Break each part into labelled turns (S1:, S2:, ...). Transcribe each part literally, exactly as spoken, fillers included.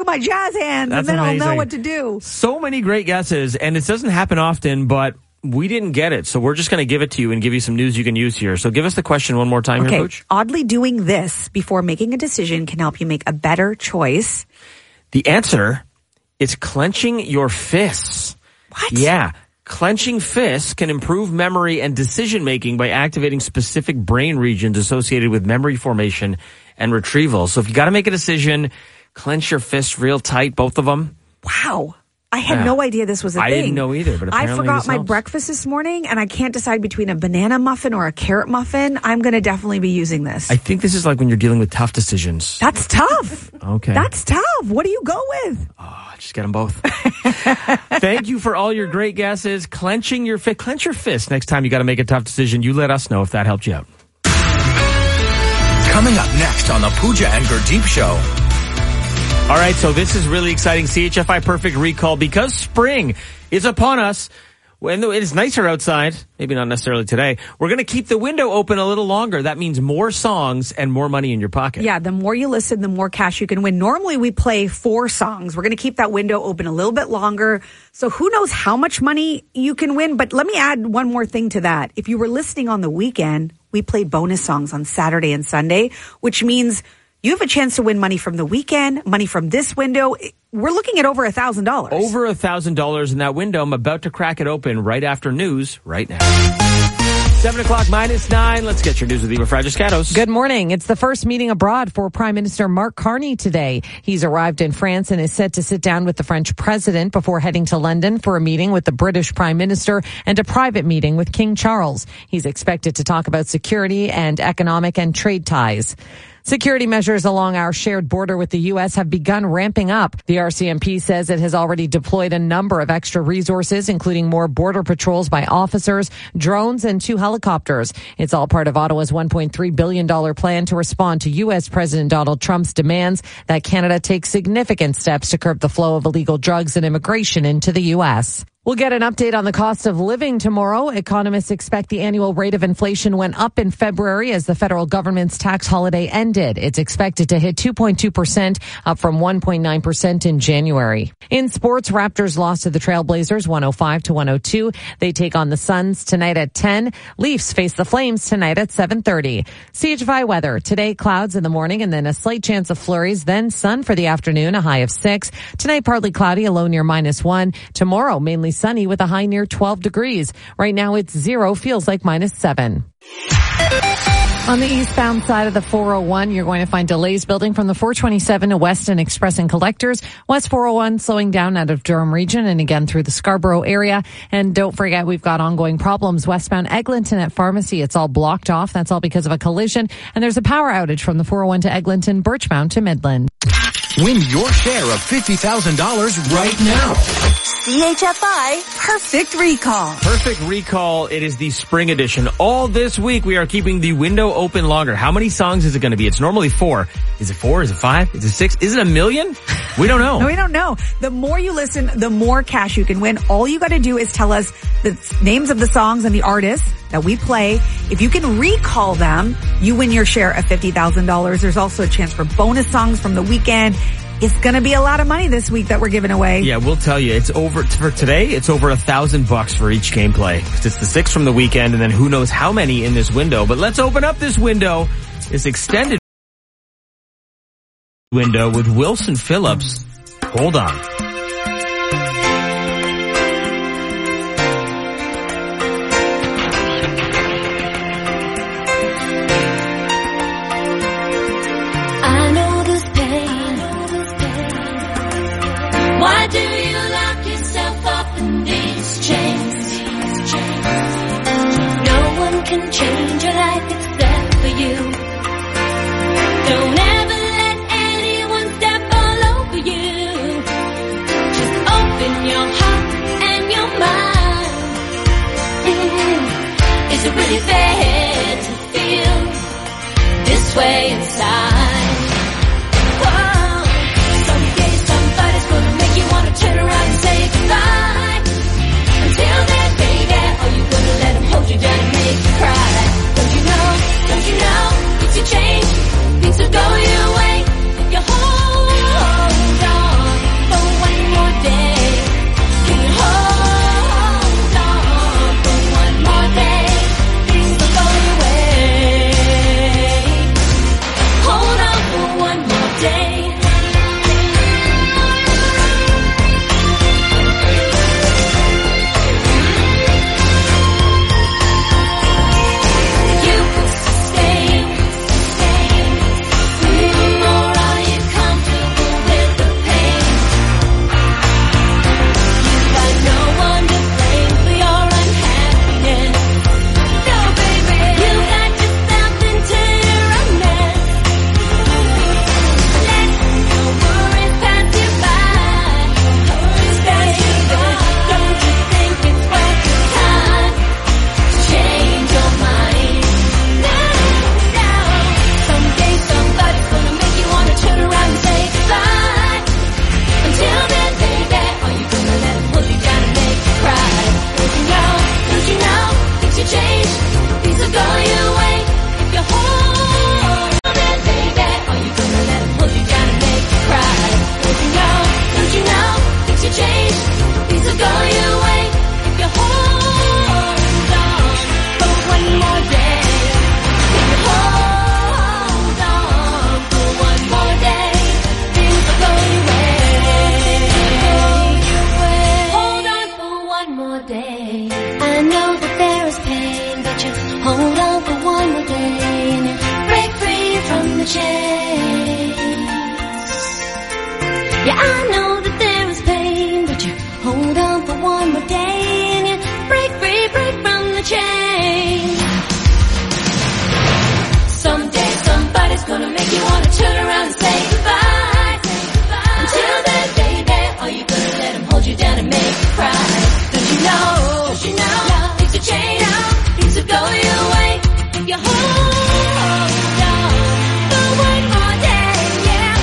S1: at my jazz hands,
S2: That's
S1: and then
S2: amazing.
S1: I'll know what to do.
S2: So many great guesses, and it doesn't happen often, but we didn't get it, so we're just going to give it to you and give you some news you can use here. So give us the question one more time
S1: okay.
S2: here, Pooch.
S1: Oddly, doing this before making a decision can help you make a better choice.
S2: The answer is clenching your fists.
S1: What?
S2: Yeah. Clenching fists can improve memory and decision-making by activating specific brain regions associated with memory formation and retrieval. So if you got to make a decision, clench your fists real tight, both of them.
S1: Wow. I had
S2: Yeah.
S1: no idea this was a
S2: I
S1: thing.
S2: didn't know either, but apparently
S1: I forgot
S2: this
S1: my
S2: helps.
S1: breakfast this morning, and I can't decide between a banana muffin or a carrot muffin. I'm going to definitely be using this.
S2: I think this is like when you're dealing with tough decisions.
S1: That's tough.
S2: Okay.
S1: That's tough. What do you go with?
S2: Oh, just get them both. Thank you for all your great guesses. Clenching your fist. Clench your fist next time you got to make a tough decision. You let us know if that helped you out.
S3: Coming up next on the Pooja and Gurdeep Show.
S2: All right, so this is really exciting. C H F I Perfect Recall, because spring is upon us. When it's nicer outside, maybe not necessarily today, we're going to keep the window open a little longer. That means more songs and more money in your pocket.
S1: Yeah, the more you listen, the more cash you can win. Normally, we play four songs. We're going to keep that window open a little bit longer. So who knows how much money you can win? But let me add one more thing to that. If you were listening on the weekend, we played bonus songs on Saturday and Sunday, which means you have a chance to win money from the weekend, money from this window. We're looking at over a thousand dollars.
S2: Over a thousand dollars in that window. I'm about to crack it open right after news right now. Seven o'clock minus nine. Let's get your news with Eva Fragiscatos.
S4: Good morning. It's the first meeting abroad for Prime Minister Mark Carney today. He's arrived in France and is set to sit down with the French president before heading to London for a meeting with the British Prime Minister and a private meeting with King Charles. He's expected to talk about security and economic and trade ties. Security measures along our shared border with the U S have begun ramping up. The R C M P says it has already deployed a number of extra resources, including more border patrols by officers, drones, and two helicopters. It's all part of Ottawa's one point three billion dollars plan to respond to U S President Donald Trump's demands that Canada take significant steps to curb the flow of illegal drugs and immigration into the U S. We'll get an update on the cost of living tomorrow. Economists expect the annual rate of inflation went up in February as the federal government's tax holiday ended. It's expected to hit two point two percent, up from one point nine percent in January. In sports, Raptors lost to the Trailblazers one oh five to one oh two. They take on the Suns tonight at ten. Leafs face the Flames tonight at seven thirty. C H F I weather. Today, clouds in the morning and then a slight chance of flurries, then sun for the afternoon, a high of six. Tonight, partly cloudy, a low near minus one. Tomorrow, mainly sunny with a high near twelve degrees. Right now it's zero, feels like minus seven. On the eastbound side of the four oh one, you're going to find delays building from the four twenty-seven to Weston Express and Collectors. West four oh one slowing down out of Durham region and again through the Scarborough area. And don't forget, we've got ongoing problems westbound Eglinton at Pharmacy. It's all blocked off. That's all because of a collision. And there's a power outage from the four oh one to Eglinton, Birchmount to Midland.
S3: Win your share of fifty thousand dollars right now.
S5: C H F I Perfect Recall.
S2: Perfect Recall. It is the spring edition. All this week, we are keeping the window open longer. How many songs is it going to be? It's normally four. Is it four? Is it five? Is it six? Is it a million? We don't know.
S1: No, we don't know. The more you listen, the more cash you can win. All you got to do is tell us the names of the songs and the artists that we play. If you can recall them, you win your share of fifty thousand dollars. There's also a chance for bonus songs from the weekend. It's going to be a lot of money this week that we're giving away.
S2: Yeah, we'll tell you. It's over for today. It's over a thousand bucks for each gameplay. It's the six from the weekend, and then who knows how many in this window. But let's open up this window, this extended window with Wilson Phillips. Hold on.
S6: Why do you lock yourself up in these chains? No one can change your life except for you. Don't ever let anyone step all over you. Just open your heart and your mind. Mm-hmm. Is it really fair to feel this way inside? Turn around and say goodbye. Until then, baby, are you gonna let him hold you down and make you cry? Don't you know, don't you know, it's a change. Things will go your way if you hold on. Yeah, I know that there is pain, but you hold on for one more day and you break free, break from the chain. Someday somebody's gonna make you wanna turn around and say goodbye. Until then, baby, are you gonna let him hold you down and make you cry? Don't you know, don't you know, things will change, things will go your way if you hold on for one more day, yeah.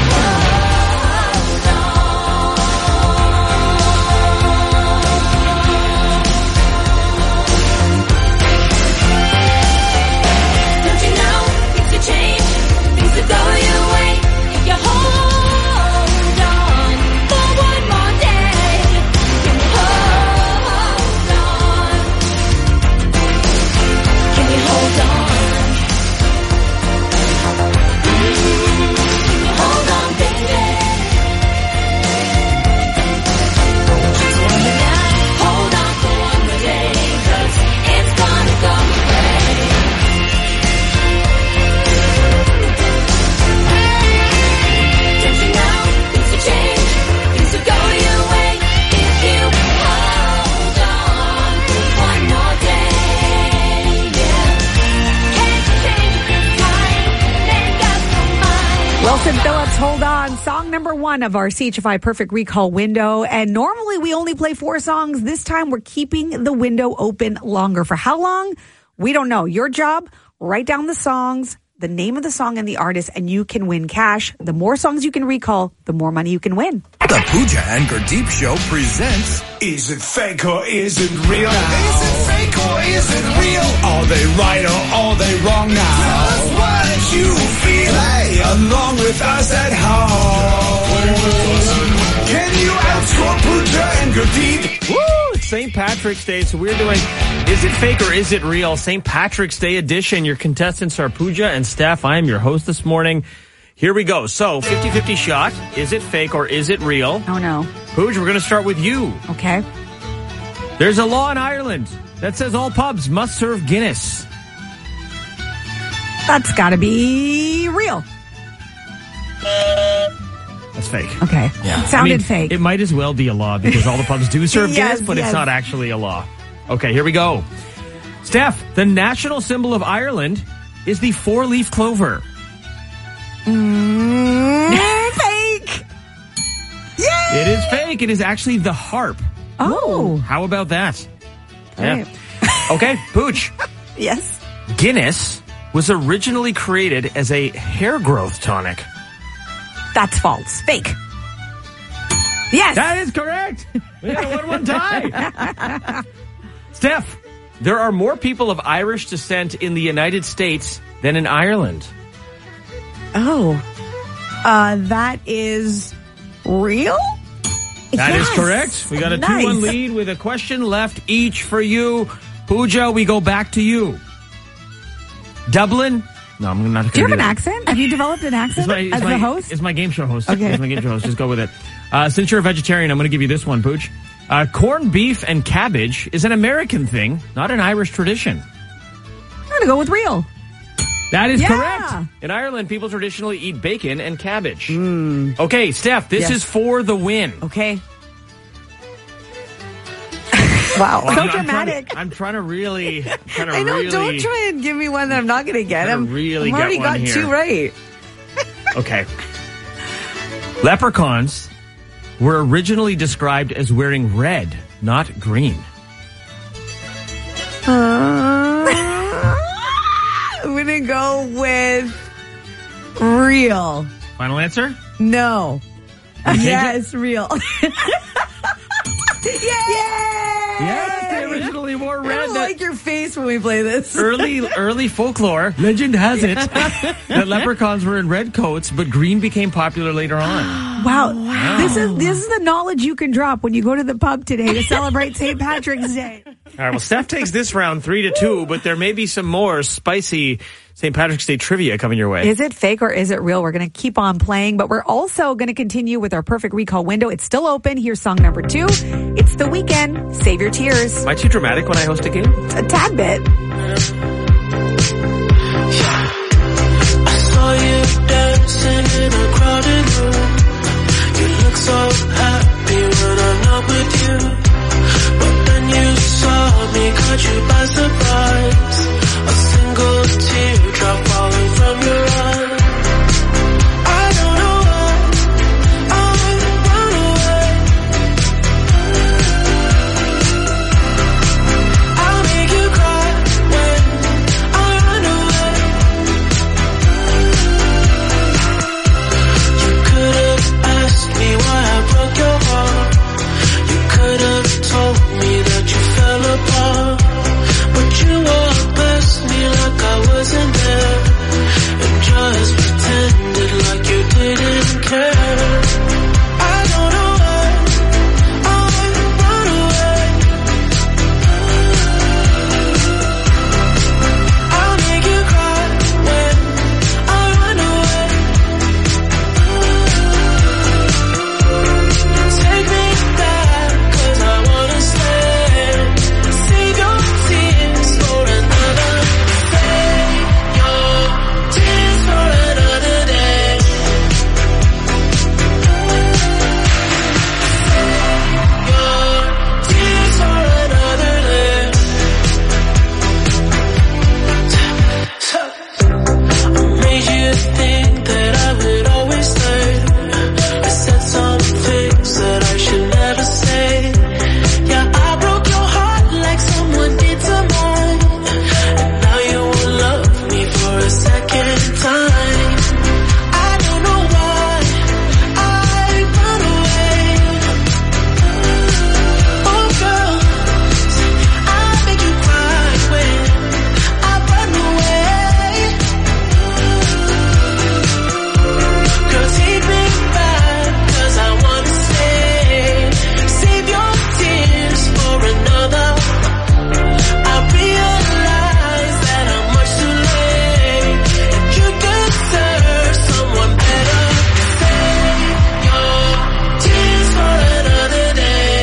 S6: Hold on. Don't you know, things will change, things will go your way if you hold on for one more day. Can you hold on? Can you hold on? Mm, Can you hold on, baby? Just one more night, hold on for one more day, 'cause it's gonna go away. Don't you know, things will change, things will go your way if you hold on for one more day, yeah. Can't you change it this time? Ain't got no mind.
S1: Wilson Phillips, hold on. Song number one of our C H F I Perfect Recall window. And normally we only play four songs. This time we're keeping the window open longer. For how long? We don't know. Your job, write down the songs, the name of the song and the artist, and you can win cash. The more songs you can recall, the more money you can win.
S3: The Pooja and Gurdeep Show presents
S7: Is it fake or is it real? Is it fake or is it real? Are they right or are they wrong now? Tell us what you feel. Play along with us at home. Can you outscore Pooja and Gurdeep?
S2: Woo! It's Saint Patrick's Day, so we're doing Is It Fake or Is It Real? Saint Patrick's Day edition. Your contestants are Pooja and Steph. I am your host this morning. Here we go. So, fifty-fifty shot. Is it fake or is it real?
S1: Oh, no.
S2: Pooja, we're going to start with you.
S1: Okay.
S2: There's a law in Ireland that says all pubs must serve Guinness.
S1: That's got to be real.
S2: That's fake.
S1: Okay.
S2: Yeah.
S1: It sounded
S2: I mean,
S1: fake.
S2: It might as well be a law because all the pubs do serve
S1: Yes,
S2: Guinness, but
S1: yes.
S2: it's not actually a law. Okay, here we go. Steph, the national symbol of Ireland is the four-leaf clover.
S1: Mm, fake. Yay!
S2: It is fake. It is actually the harp.
S1: Oh.
S2: How about that?
S1: Right.
S2: Yeah. Okay, Pooch.
S1: Yes.
S2: Guinness was originally created as a hair growth tonic.
S1: That's false. Fake. Yes.
S2: That is correct. We got a one-one tie. Steph, there are more people of Irish descent in the United States than in Ireland.
S1: Oh. Uh, that is real?
S2: That is
S1: Yes.
S2: correct. We got a
S1: Nice.
S2: two one lead with a question left each for you. Pooja, we go back to you. Dublin? No, I'm not going to
S1: Do you have an
S2: that.
S1: accent? Have you developed an accent
S2: It's my, it's
S1: as
S2: my,
S1: the host?
S2: It's my game show host.
S1: Okay.
S2: It's my game show host. Just go with it. Uh, since you're a vegetarian, I'm going to give you this one, Pooch. Uh, corned beef and cabbage is an American thing, not an Irish tradition.
S1: I'm going to go with real.
S2: That is
S1: Yeah.
S2: correct. In Ireland, people traditionally eat bacon and cabbage. Okay, Steph, this
S1: Yes.
S2: is for the win.
S1: Okay. Wow.
S2: Well,
S1: so
S2: I'm, I'm trying
S1: dramatic.
S2: to, I'm trying to really, trying to
S8: I know.
S2: really.
S8: Don't try and give me one that I'm not going to get.
S2: Gotta
S8: I'm
S2: really
S8: I've
S2: get
S8: already
S2: one
S8: got
S2: here.
S8: two right.
S2: Okay. Leprechauns were originally described as wearing red, not green.
S8: Uh, I'm going to go with real.
S2: Final answer?
S8: No.
S2: take
S8: Yes, real. Yay!
S2: Yes, they originally wore
S8: I
S2: red.
S8: don't
S2: That-
S8: like your face when we play this.
S2: early early folklore legend has it that leprechauns were in red coats, but green became popular later on.
S1: Wow. This is this is the knowledge you can drop when you go to the pub today to celebrate Saint Patrick's Day.
S2: All right, well, Steph takes this round three to two, but there may be some more spicy Saint Patrick's Day trivia coming your way.
S1: Is it fake or is it real? We're going to keep on playing, but we're also going to continue with our perfect recall window. It's still open. Here's song number two. It's The Weeknd. Save your tears.
S2: Am I too dramatic when I host a game?
S1: A tad bit.
S9: I saw you dancing in a crowded room. You look so happy when I'm not with you, but then you saw me, caught you by surprise. A single teardrop falling from your eye. I don't know why I run away. I'll make you cry when I run away. You could have asked me why I broke your heart. You could have told me that you fell apart, but you walked past me like I wasn't there, and just pretended like you didn't care. I don't know why I run away. I'll make you cry when I run away. Take me back, 'cause I wanna stay. Save your tears for another. Save your tears for another day. Save your tears for another day. I made you think that I would always stay. I said some things that I should never say. Yeah, I broke your heart like someone did to mine, and now you will love me for a second time. I don't know why I run away. Oh girls, I make you cry when I run away. Girl, take me back, 'cause I wanna stay. Save your tears for another. I realize that I'm much too late, and you deserve someone better. Save your tears for another day.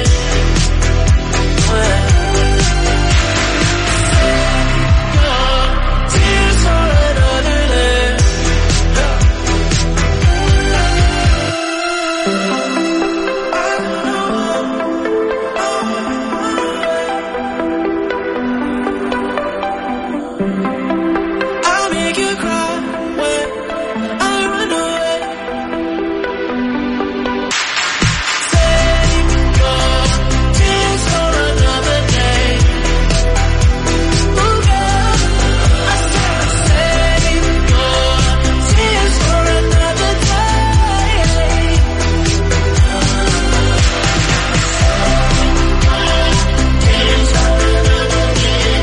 S9: Save your tears for another day. I'll make you cry when I run away. Save your tears for another day. Oh girl, I said save your tears for another day. Tears for another day.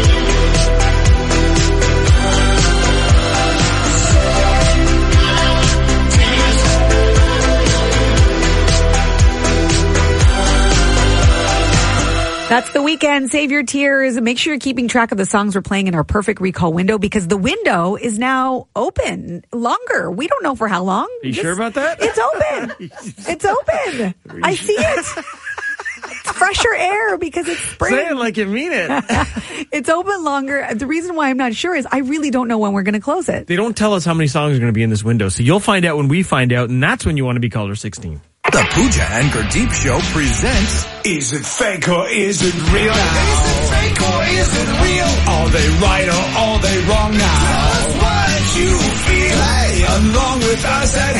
S1: That's The Weeknd. Save your tears. Make sure you're keeping track of the songs we're playing in our perfect recall window, because the window is now open longer. We don't know for how long.
S2: Are you sure about that?
S1: It's open. It's open. I see it. It's fresher air because it's spring.
S2: Say it like you mean it.
S1: It's open longer. The reason why I'm not sure is I really don't know when we're going to close it.
S2: They don't tell us how many songs are going to be in this window, so you'll find out when we find out, and that's when you want to be caller sixteen.
S3: The Pooja and Gurdeep Show presents
S7: Is it fake or is it real? Is it fake or is it real? Are they right or are they wrong now? Tell us what you feel. Play along with us at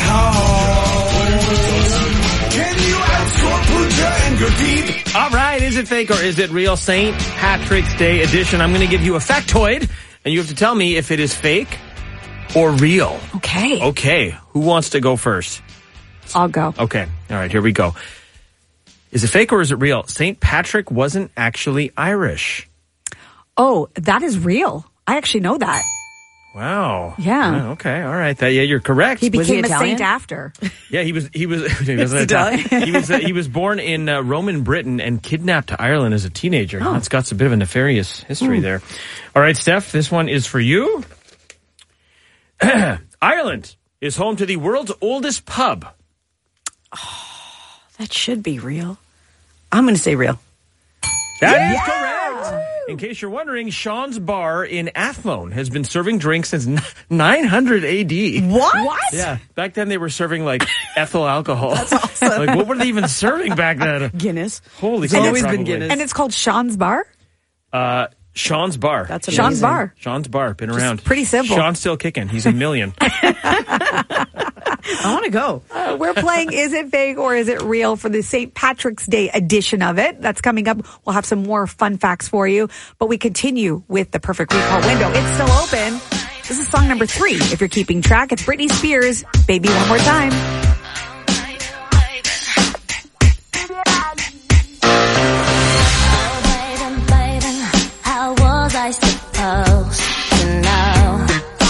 S7: home. Can you outscore Pooja and Gurdeep?
S2: All right, is it fake or is it real? Saint Patrick's Day edition. I'm going to give you a factoid, and you have to tell me if it is fake or real.
S1: Okay.
S2: Okay, who wants to go first?
S1: I'll go.
S2: Okay, all right, here we go. Is it fake or is it real? Saint Patrick wasn't actually Irish.
S1: Oh, that is real. I actually know that.
S2: Wow.
S1: Yeah.
S2: Yeah, okay, all right. That, yeah, you're correct.
S1: He
S4: Was he
S1: became a
S4: Italian?
S1: saint after.
S2: Yeah, he was. He was. He wasn't
S1: Italian.
S2: Italian. He was. Uh, he was born in uh, Roman Britain and kidnapped to Ireland as a teenager. Oh. That's got a bit of a nefarious history
S1: Ooh.
S2: there. All right, Steph. This one is for you. Ireland is home to the world's oldest pub.
S1: Oh, that should be real. I'm going to say real.
S2: That
S1: yeah.
S2: is correct. In case you're wondering, Sean's Bar in Athlone has been serving drinks since nine hundred A D.
S8: What? What?
S2: Yeah. Back then they were serving like ethyl alcohol.
S8: That's awesome.
S2: Like, what were they even serving back then?
S8: Guinness.
S2: Holy
S8: It's
S2: cow,
S8: always
S2: probably.
S8: been Guinness.
S1: And it's called Sean's Bar?
S2: Uh, Sean's Bar.
S8: That's
S1: Sean's
S8: amazing.
S1: Bar.
S2: Sean's Bar. Been around.
S1: pretty simple.
S2: Sean's still kicking. He's a million.
S8: I want to go.
S1: Uh, we're playing Is It Fake or Is It Real for the Saint Patrick's Day edition of it. That's coming up. We'll have some more fun facts for you. But we continue with the perfect recall window. It's still open. This is song number three. If you're keeping track, it's Britney Spears, Baby One More Time.
S6: How was I supposed to know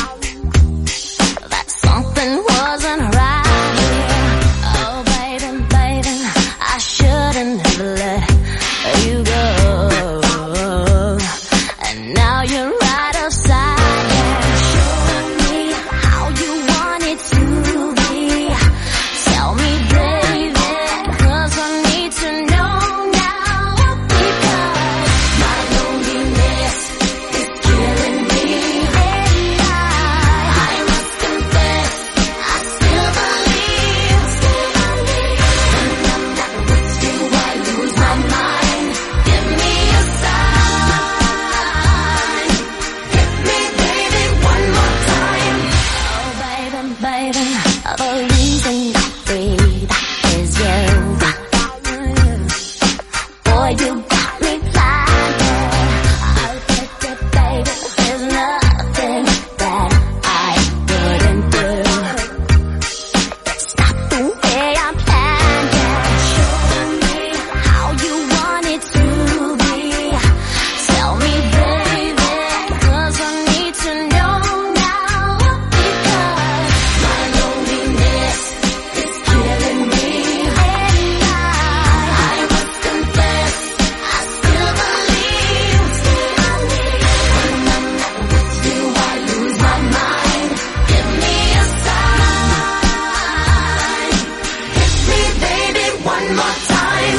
S6: that something wasn't right here? Oh, baby, baby, I shouldn't have let you go. And now you're right outside and showing me how you want it to be. Tell me, baby, 'cause I need to know now, because my loneliness is killing me. And I, I must confess, I still believe, still believe. When I'm not with you, I lose my mind. Give me a sign. Hit me, baby, one more time. Oh, baby, baby, the reason I breathe is you. Boy, you got me blinded. I'll take it, baby. There's nothing that I wouldn't do. It's not the way I planned it. Show me how you want it to be. Tell me, baby, 'cause I need to know now, because my loneliness is killing me. And I, I must confess, I still believe, still believe. When I'm not with you, I lose my mind. Give me a sign. Hit me, baby, one more time.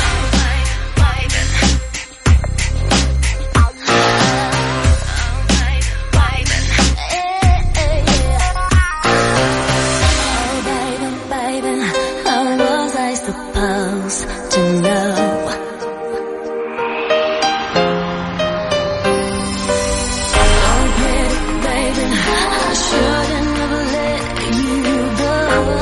S6: Oh, baby, baby, how was I supposed to know? Oh, baby, baby, I shouldn't have let you go.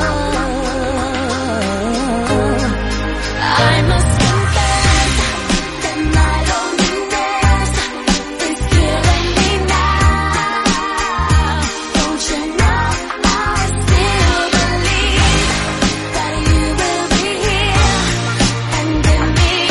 S6: I must confess that my loneliness is killing me now. Don't you know I still believe that you will be here and give me a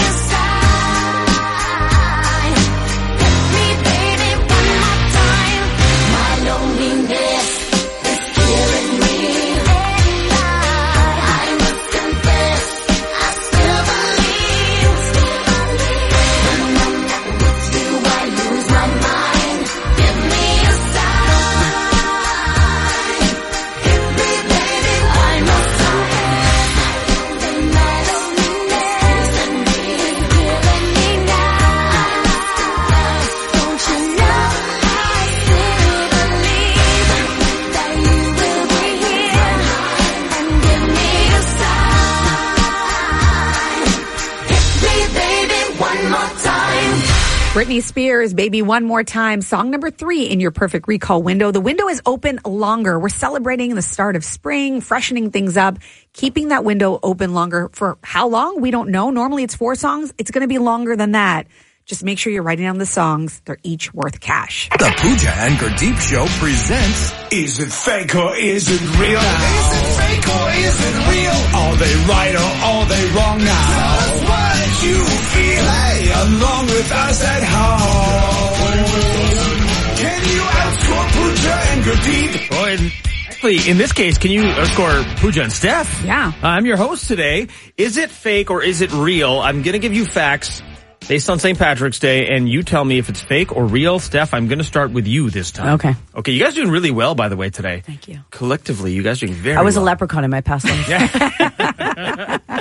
S6: sign. Hit me, baby, one more time. My loneliness is killing me. And I, I must confess, I still believe, still believe. When I'm not with you, I lose my mind. Give me a sign. Hit me, baby, one more time. My loneliness is killing me now. Don't you know I still believe that you will be here and give me a sign. Hit me, baby, one more time.
S1: Britney Spears, Baby One More Time, song number three in your perfect recall window. The window is open longer. We're celebrating the start of spring, freshening things up, keeping that window open longer. For how long? We don't know. Normally it's four songs. It's going to be longer than that. Just make sure you're writing down the songs. They're each worth cash.
S3: The Pooja and Gurdeep Show presents
S7: Is it fake or is it real? Is it fake or is it real? Are they right or are they wrong now? Tell us what you feel. Play along with us at home. Can you outscore Pooja and Gurdeep?
S2: Oh, and actually, in this case, can you outscore Pooja and Steph?
S1: Yeah.
S2: I'm your host today. Is it fake or is it real? I'm going to give you facts based on Saint Patrick's Day, and you tell me if it's fake or real. Steph, I'm going to start with you this time.
S8: Okay.
S2: Okay, you guys doing really well, by the way, today.
S8: Thank you.
S2: Collectively, you guys doing very
S8: I was
S2: well.
S8: a leprechaun in my past life.
S1: We're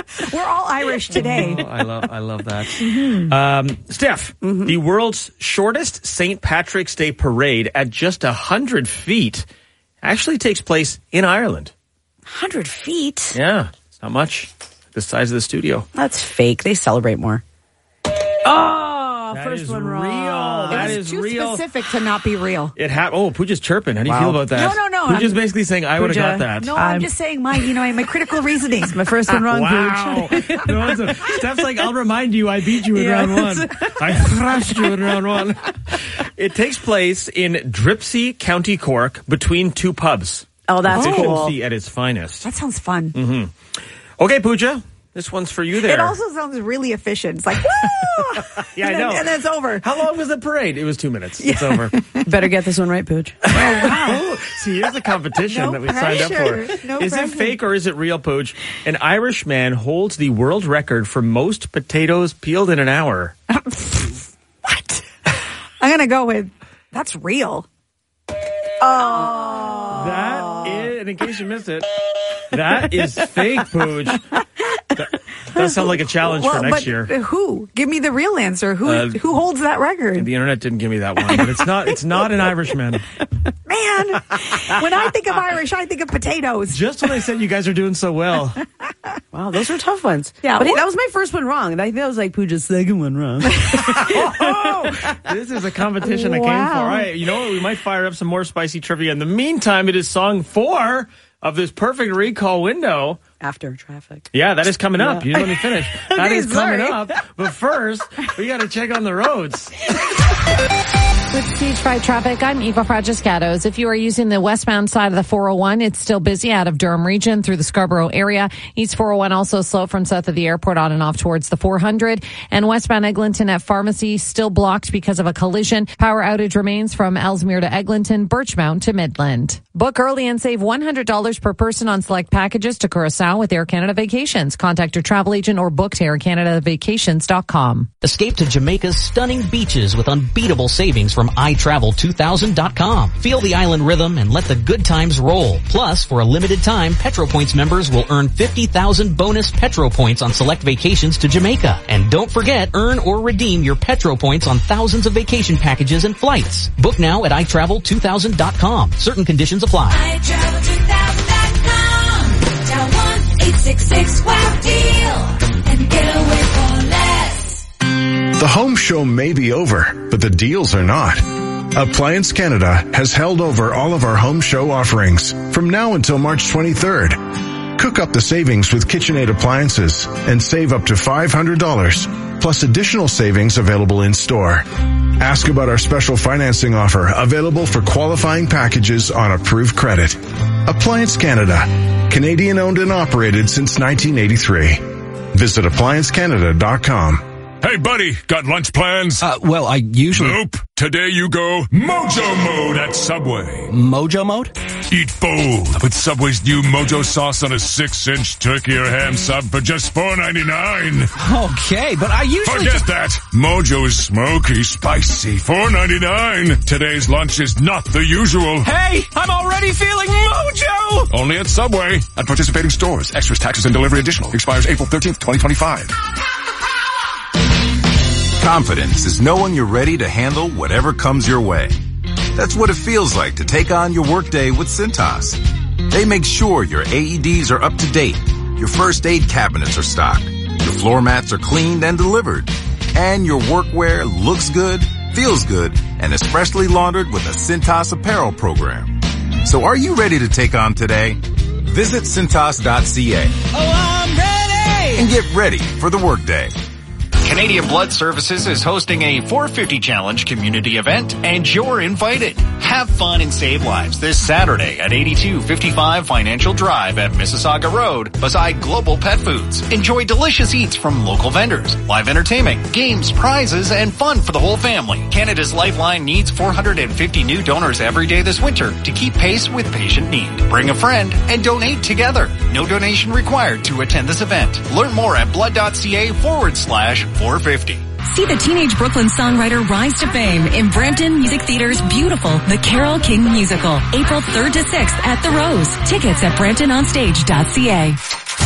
S1: all Irish today.
S2: Oh, I love, I love that. Mm-hmm. Um, Steph, mm-hmm. the world's shortest Saint Patrick's Day parade at just a hundred feet actually takes place in Ireland.
S1: Hundred feet?
S2: Yeah, it's not much. The size of the studio.
S8: That's fake. They celebrate more. Oh,
S2: that
S8: first
S2: is
S8: one wrong.
S2: Real. That
S1: it
S2: is
S1: was too
S2: real.
S1: specific to not be real.
S2: It ha- Oh, Pooja's chirping. How do you
S8: Wow.
S2: feel about that?
S1: No, no, no.
S2: Pooja's
S1: I'm-
S2: basically saying, I would have got
S8: Pooja,
S2: that.
S1: No, I'm,
S8: I'm-
S1: just saying my, you know, my critical reasoning.
S8: My first one wrong,
S2: Wow.
S8: Pooch.
S2: No, it's a- Steph's like, I'll remind you, I beat you in
S8: Yeah.
S2: round one. I thrashed you in round one. It takes place in Dripsey, County Cork, between two pubs.
S8: Oh, that's cool.
S2: Efficiency at its finest.
S1: That sounds fun.
S2: Mm-hmm. Okay, Pooja, this one's for you there.
S1: It also sounds really efficient. It's like, woo!
S2: Yeah, I
S1: and
S2: know.
S1: Then, and then it's over.
S2: How long was the parade? It was two minutes. It's over.
S8: Better get this one right, Pooch.
S2: Oh, see, here's the competition
S1: No
S2: that we signed up
S1: pressure.
S2: for.
S1: No
S2: is
S1: pressure.
S2: it fake or is it real, Pooch? An Irish man holds the world record for most potatoes peeled in an hour.
S1: What? I'm going to go with, that's real. Oh.
S2: That is, and in case you missed it, that is fake, Pooch. That does sound like a challenge
S1: Well,
S2: for next
S1: but
S2: year.
S1: who? Give me the real answer. Who
S2: Uh,
S1: who holds that record?
S2: The internet didn't give me that one, but it's not. It's not an Irishman.
S1: Man, when I think of Irish, I think of potatoes.
S2: Just when I said you guys are doing so well.
S8: Wow, those were tough ones.
S1: Yeah,
S8: but
S1: what-
S8: that was my first one wrong. I think that was like Pooja's second one wrong.
S2: Oh, this is a competition I came for.
S1: Wow.
S2: All right, you know what? We might fire up some more spicy trivia. In the meantime, it is song four of this perfect recall window.
S8: After traffic.
S2: Yeah, that is coming up. You didn't let me finish. That
S1: Okay,
S2: is coming
S1: sorry.
S2: up. But first, we got to check on the roads.
S4: With Siege Fight traffic, I'm Eva Fragiscatos. If you are using the westbound side of the four oh one, it's still busy out of Durham region through the Scarborough area. East four oh one also slow from south of the airport on and off towards the four hundred. And westbound Eglinton at Pharmacy still blocked because of a collision. Power outage remains from Ellesmere to Eglinton, Birchmount to Midland. Book early and save one hundred dollars per person on select packages to Curacao with Air Canada Vacations. Contact your travel agent or book to air canada vacations dot com.
S10: Escape to Jamaica's stunning beaches with unbeatable savings from i travel two thousand dot com. Feel the island rhythm and let the good times roll. Plus, for a limited time, PetroPoints members will earn fifty thousand bonus Petro Points on select vacations to Jamaica. And don't forget, earn or redeem your Petro Points on thousands of vacation packages and flights. Book now at i travel two thousand dot com. Certain conditions apply.
S6: I travel two thousand dot com. Dial one eight six six wow deal and get away for less.
S11: The home show may be over, but the deals are not. Appliance Canada has held over all of our home show offerings from now until March twenty-third. Cook up the savings with KitchenAid appliances and save up to five hundred dollars, plus additional savings available in store. Ask about our special financing offer available for qualifying packages on approved credit. Appliance Canada, Canadian owned and operated since nineteen eighty-three. Visit appliance canada dot com.
S7: Hey, buddy, got lunch plans?
S3: Uh, well, I usually...
S7: Nope. Today you go Mojo Mode at Subway.
S3: Mojo mode?
S7: Eat bold with Subway's new Mojo sauce on a six-inch turkey or ham sub for just four ninety-nine.
S3: Okay, but I usually
S7: Forget
S3: just...
S7: that. Mojo is smoky, spicy, four ninety-nine. Today's lunch is not the usual.
S3: Hey, I'm already feeling mojo!
S7: Only at Subway. At participating stores. Extras, taxes, and delivery additional. Expires April thirteenth, twenty twenty-five.
S12: Confidence is knowing you're ready to handle whatever comes your way. That's what it feels like to take on your workday with Cintas. They make sure your A E Ds are up to date, your first aid cabinets are stocked, your floor mats are cleaned and delivered, and your workwear looks good, feels good, and is freshly laundered with a Cintas apparel program. So are you ready to take on today? Visit Cintas dot c a.
S3: Oh, I'm ready!
S12: And get ready for the workday.
S13: Canadian Blood Services is hosting a four fifty Challenge community event, and you're invited. Have fun and save lives this Saturday at eighty-two fifty-five Financial Drive at Mississauga Road beside Global Pet Foods. Enjoy delicious eats from local vendors, live entertainment, games, prizes, and fun for the whole family. Canada's Lifeline needs four hundred fifty new donors every day this winter to keep pace with patient need. Bring a friend and donate together. No donation required to attend this event. Learn more at blood.ca forward slash 450.
S5: See the teenage Brooklyn songwriter rise to fame in Brampton Music Theater's beautiful The Carole King Musical, April third to sixth at The Rose. Tickets at brampton on stage dot c a.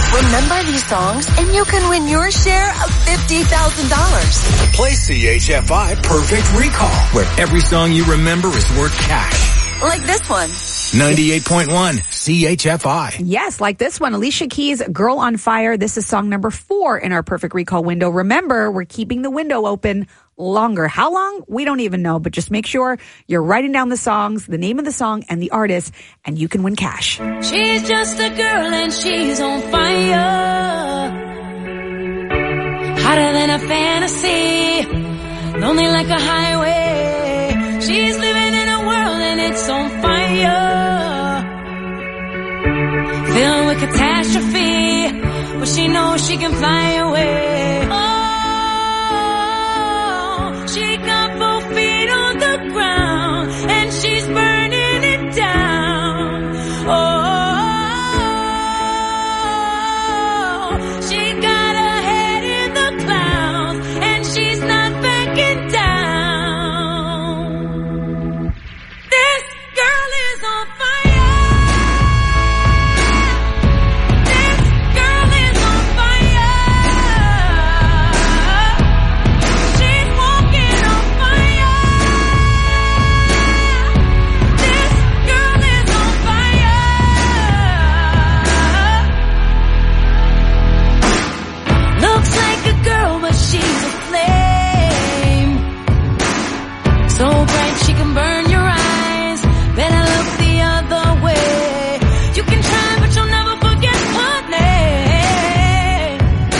S14: Remember these songs and you can win your share of fifty thousand dollars.
S3: Play C H F I Perfect Recall, where every song you remember is worth cash.
S14: Like this one.
S3: ninety-eight point one C H F I.
S1: Yes, like this one, Alicia Keys, Girl on Fire. This is song number four in our Perfect Recall window. Remember, we're keeping the window open longer. How long? We don't even know, but just make sure you're writing down the songs, the name of the song, and the artist, and you can win cash.
S6: She's just a girl and she's on fire. Hotter than a fantasy. Lonely like a highway. She's living in a world and it's on fire. Filled with catastrophe. But she knows she can fly away. Oh, she got both feet on the ground and she's burning it down. Oh, she got her head in the clouds and she's not backing down. This girl is on fire. So bright she can burn your eyes. Better look the other way. You can try but you'll never forget her name.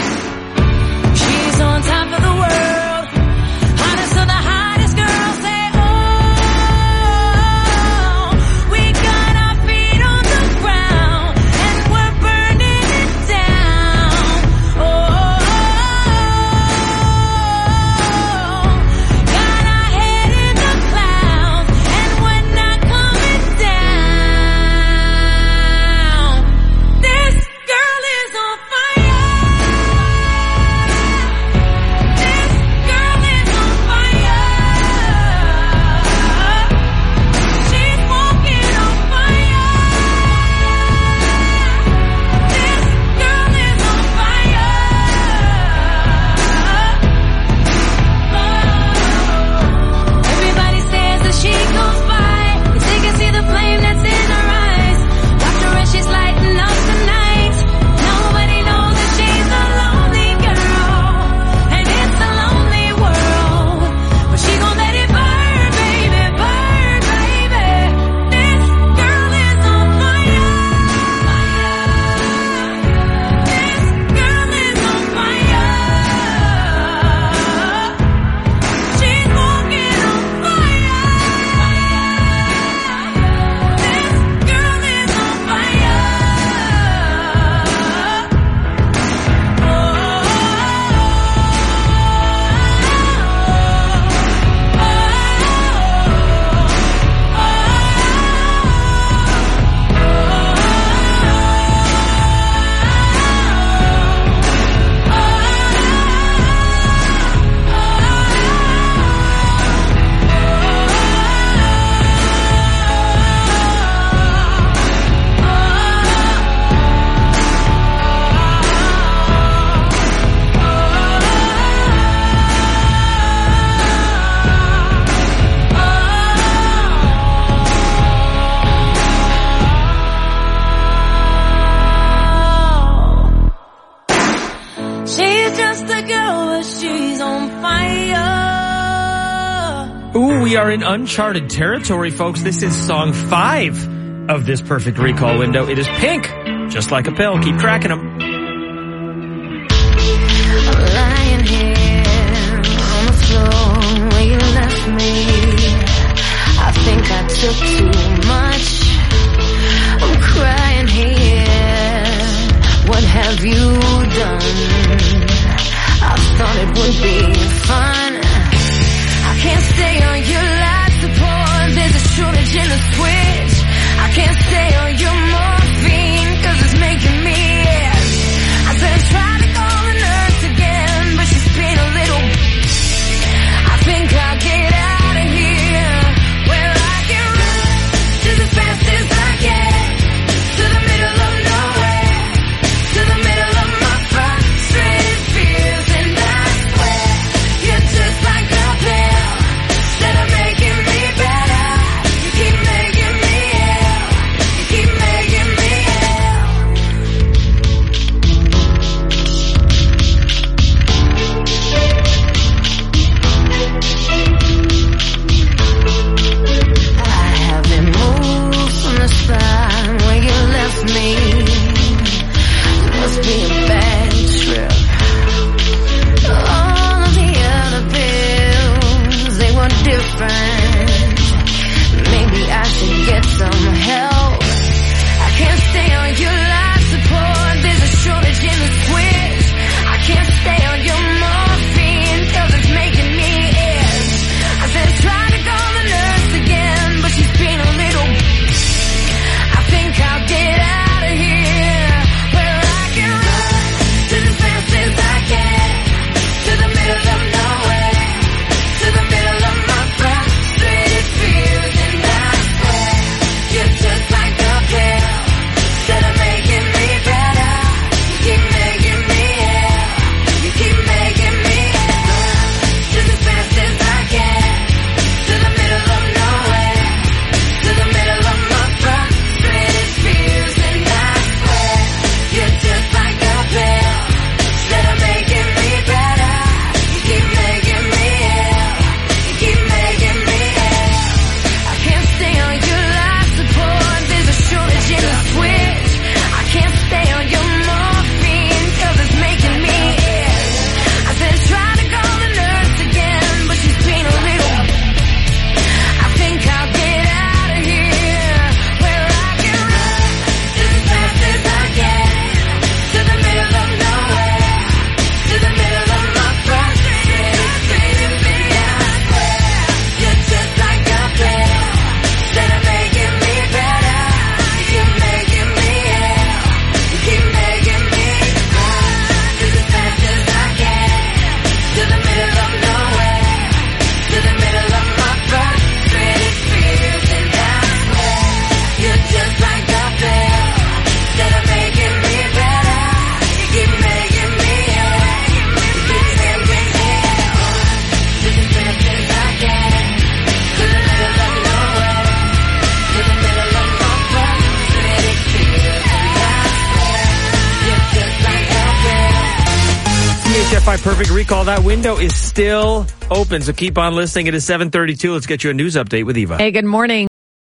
S6: She's on top of the world. Hottest of the hottest girls. Say oh, we got our feet on the ground and we're burning it down. Oh, got our head in the clouds and we're not coming down. This girl is on fire. This girl is on fire. She's walking on fire. This girl is on fire. Everybody says that she goes by, but they can see the flame that's in her eyes. Watch her as she's lighting up the night. Nobody knows that she's a lonely girl, and it's a lonely world. But she gon' let it burn, baby, burn, baby. This girl is on fire. This girl is on fire. She's walking on fire. This girl is on fire. She's just a girl, but she's on fire.
S2: Ooh, we are in uncharted territory, folks. This is song five of this Perfect Recall window. It is Pink, Just Like a Pill. Keep tracking them.
S6: I'm lying here on the floor where you left me. I think I took too much. I'm crying here. What have you done? I thought it would be fun. I can't stay on your life support. There's a shortage in the switch. I can't stay on your morphine 'cause it's making me ill.
S2: F I Perfect Recall. That window is still open, so keep on listening. It is seven thirty-two. Let's get you a news update with Eva.
S4: Hey, good morning.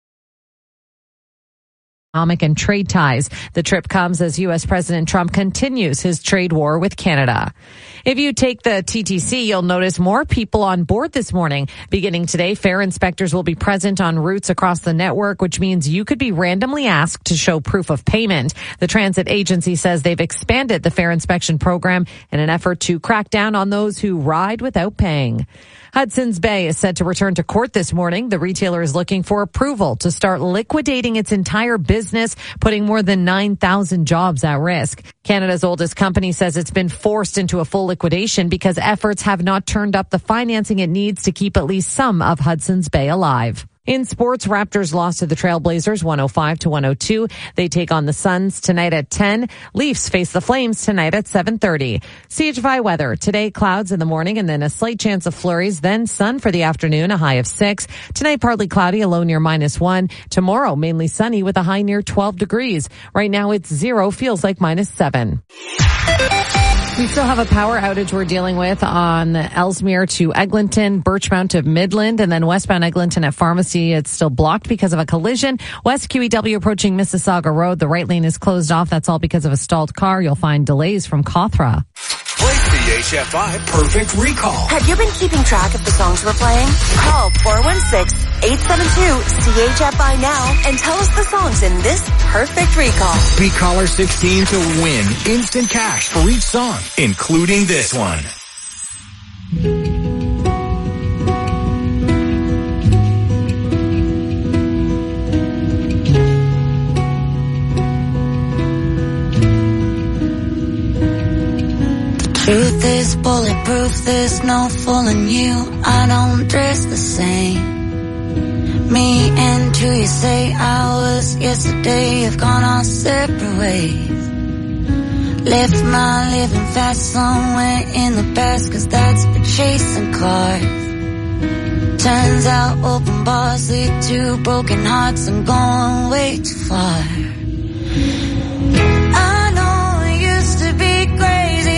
S4: Economic and trade ties. The trip comes as U S President Trump continues his trade war with Canada. If you take the T T C, you'll notice more people on board this morning. Beginning today, fare inspectors will be present on routes across the network, which means you could be randomly asked to show proof of payment. The transit agency says they've expanded the fare inspection program in an effort to crack down on those who ride without paying. Hudson's Bay is set to return to court this morning. The retailer is looking for approval to start liquidating its entire business, putting more than nine thousand jobs at risk. Canada's oldest company says it's been forced into a full liquidation because efforts have not turned up the financing it needs to keep at least some of Hudson's Bay alive. In sports, Raptors lost to the Trailblazers one oh five to one oh two. They take on the Suns tonight at ten. Leafs face the Flames tonight at seven thirty. C H F I weather. Today, clouds in the morning and then a slight chance of flurries. Then sun for the afternoon, a high of six. Tonight, partly cloudy, a low near minus one. Tomorrow, mainly sunny with a high near twelve degrees. Right now, it's zero, feels like minus seven. We still have a power outage we're dealing with on Ellesmere to Eglinton, Birchmount to Midland, and then westbound Eglinton at Pharmacy. It's still blocked because of a collision. West Q E W approaching Mississauga Road. The right lane is closed off. That's all because of a stalled car. You'll find delays from Cawthra.
S3: Play the H F I Perfect Recall.
S14: Have you been keeping track of the songs we're playing? Call four one six, eight seven two, C H F I now and tell us the songs in this Perfect Recall.
S3: Be caller sixteen to win instant cash for each song, including this one.
S15: Truth is bulletproof, there's no fooling you. I don't dress the same. Me and who you say I was yesterday have gone our separate ways. Left my living fast somewhere in the past, cause that's for chasing cars. Turns out open bars lead to broken hearts and going way too far. I know it used to be crazy.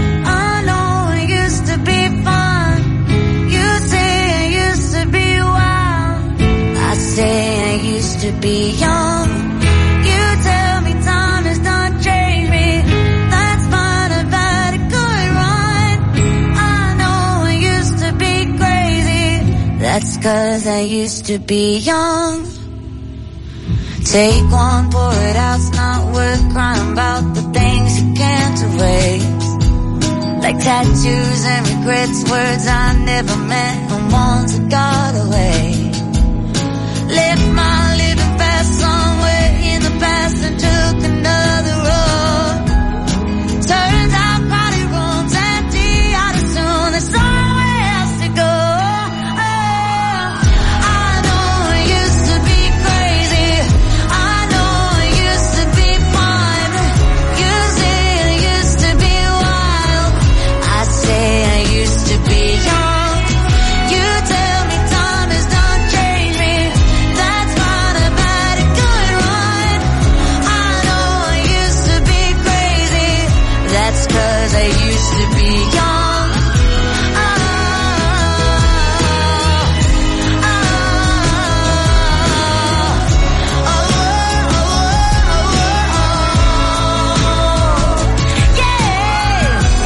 S15: Say I used to be young. You tell me time has not changed me. That's fine, I've had a good run. I know I used to be crazy. That's cause I used to be young. Take one, pour it out, it's not worth crying about the things you can't erase. Like tattoos and regrets, words I never meant, and ones that got away. Left my living fast somewhere in the past and took another road. Turns out crowded rooms empty out as soon. There's somewhere else to go. Oh, I know it used to be crazy. I know it used to be fun. You say it used to be wild. I say I used to be young. You tell me time has not changed me. That's cause I used to be young. Oh, oh, oh, oh, oh, yeah.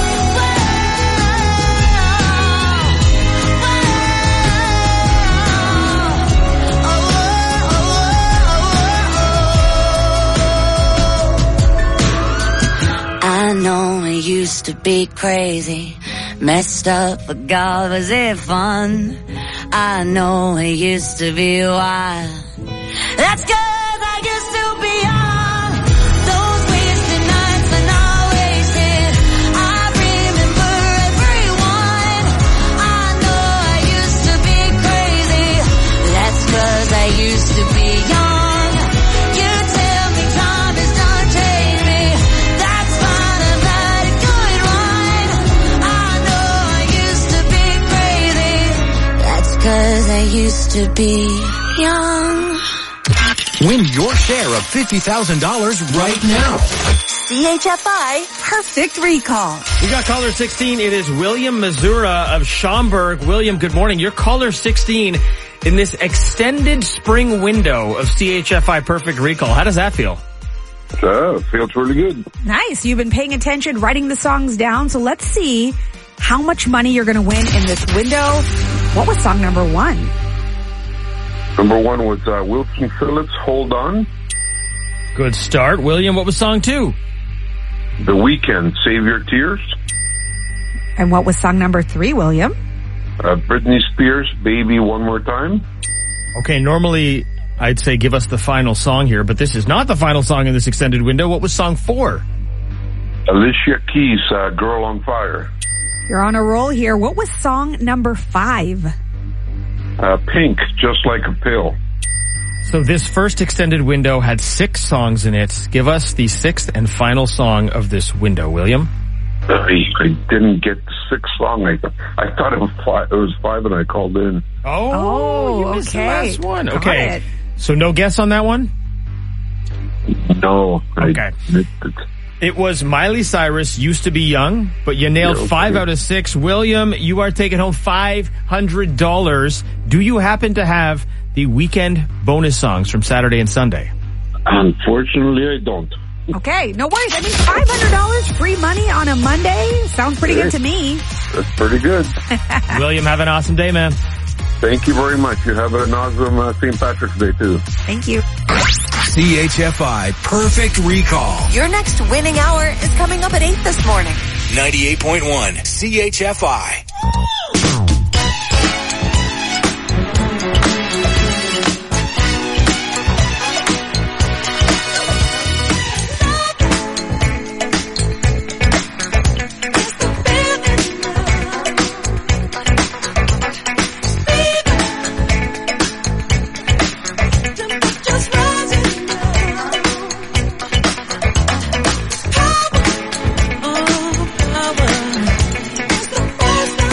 S15: I know it used to be crazy, messed up, but God, was it fun? I know it used to be wild. That's cause I used to be young. Those wasted nights are not wasted. I remember everyone. I know I used to be crazy. That's cause I used to be young. You tell me time has not changed me. That's fine, I've had a good run. I know I used to be crazy. That's cause I used to be young.
S3: Win your share of fifty thousand dollars right now.
S14: C H F I Perfect Recall.
S2: We got caller sixteen. It is William Mazura of Schaumburg. William, good morning. You're caller sixteen in this extended spring window of C H F I Perfect Recall. How does that feel?
S16: Uh, feels really good.
S1: Nice. You've been paying attention, writing the songs down. So let's see how much money you're going to win in this window. What was song number one?
S16: Number one was uh, Wilson Phillips, Hold On.
S2: Good start. William, what was song two?
S16: The Weeknd, Save Your Tears.
S1: And what was song number three, William?
S16: Uh, Britney Spears, Baby One More Time.
S2: Okay, normally I'd say give us the final song here, but this is not the final song in this extended window. What was song four?
S16: Alicia Keys, uh, Girl on Fire.
S1: You're on a roll here. What was song number five?
S16: Uh, Pink, Just Like a Pill.
S2: So this first extended window had six songs in it. Give us the sixth and final song of this window, William.
S16: I, I didn't get the sixth song. I, I thought it was five. It was five, and I called in.
S2: Oh,
S1: oh
S2: you missed
S1: okay.
S2: the last one.
S1: Got
S2: Okay,
S1: it.
S2: so no guess on that one?
S16: No.
S2: Okay.
S16: I, it, it,
S2: It was Miley Cyrus, Used to Be Young, but you nailed
S16: Yeah, okay.
S2: five out of six. William, you are taking home five hundred dollars. Do you happen to have the weekend bonus songs from Saturday and Sunday?
S16: unfortunately, I don't.
S1: Okay, no worries. I mean, five hundred dollars free money on a Monday sounds pretty good to me.
S16: That's pretty good.
S2: William, have an awesome day, man.
S16: Thank you very much. You have an awesome uh, Saint Patrick's Day, too.
S1: Thank you.
S3: C H F I Perfect Recall.
S14: Your next winning hour is coming up at eight this morning.
S3: ninety-eight point one C H F I.
S15: Power, oh, power. It's the first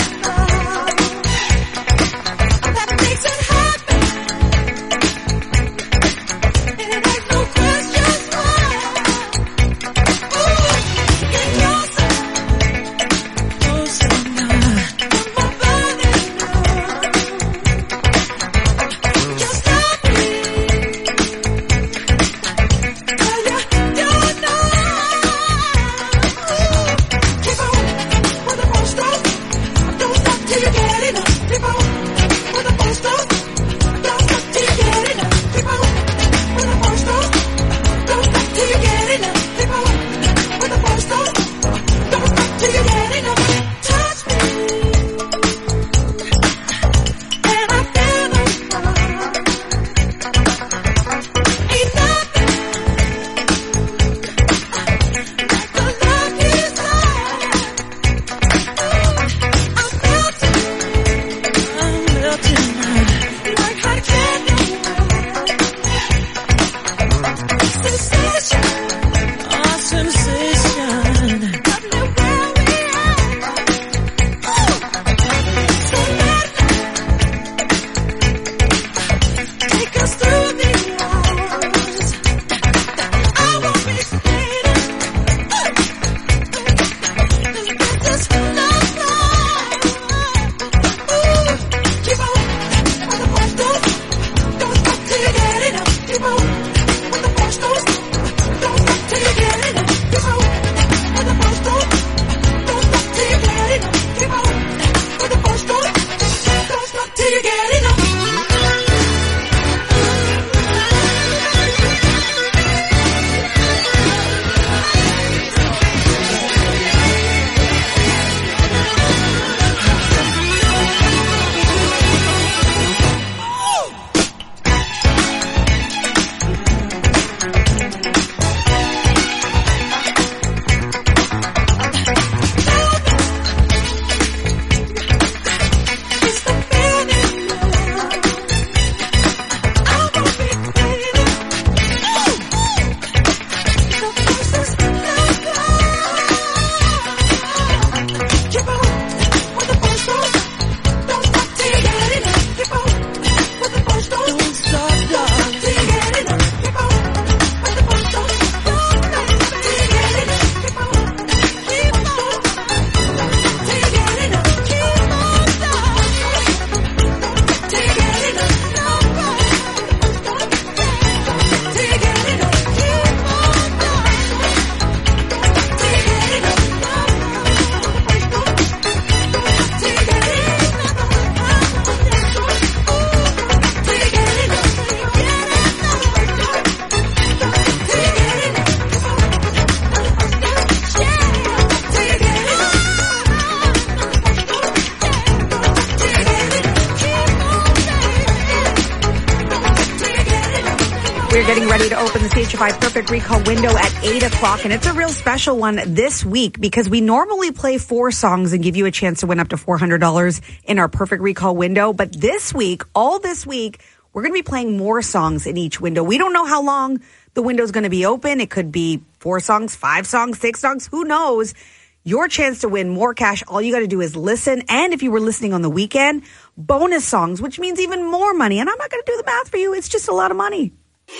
S1: We're getting ready to open the C H F I Perfect Recall window at eight o'clock, and it's a real special one this week because we normally play four songs and give you a chance to win up to four hundred dollars in our Perfect Recall window. But this week, all this week, we're going to be playing more songs in each window. We don't know how long the window's going to be open. It could be four songs, five songs, six songs, who knows? Your chance to win more cash, all you got to do is listen. And if you were listening on the weekend, bonus songs, which means even more money. And I'm not going to do the math for you. It's just a lot of money.